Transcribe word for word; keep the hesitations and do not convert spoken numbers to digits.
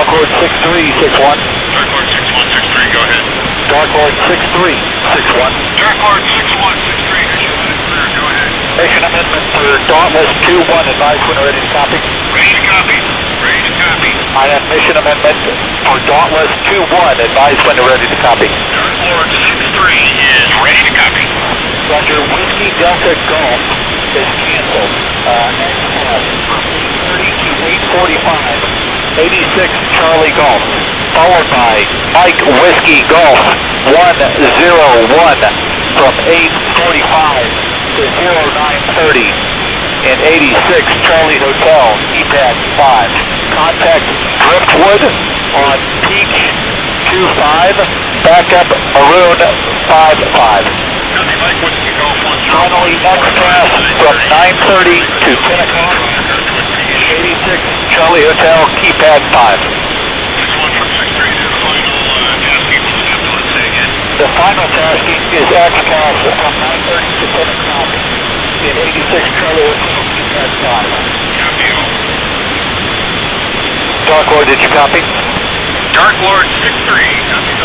Dark Lord six three six one. Dark Lord six one six three, go ahead. Dark Lord six three six one. Dark Lord six one six three, mission amendment clear, go ahead. Mission amendment for Dauntless two one, advise when ready to copy. Ready to copy. Ready to copy. I have mission amendment for Dauntless two one, advise when ready to copy. Dark Lord six three is ready to copy. Roger, Whiskey Delta Golf is canceled. Uh, from eight thirty to eight forty-five, eighty-six Charlie Golf, followed by Mike Whiskey Golf one zero one from eight forty-five to zero nine thirty, and eighty-six Charlie Hotel, E PAD five. Contact Driftwood on Peach two five, backup Maroon five five. Copy, Mike Whiskey Golf one zero one. Finally, next class from nine thirty to ten o'clock, eighty-six Charlie Hotel, keypad five. six one from six three to the final uh, tasking. We'll have to let's say again. The final tasking is X class from nine thirty to ten o'clock in eighty-six Charlie Hotel, keypad five. Copy all. Dark Lord, did you copy? Dark Lord six three, copy.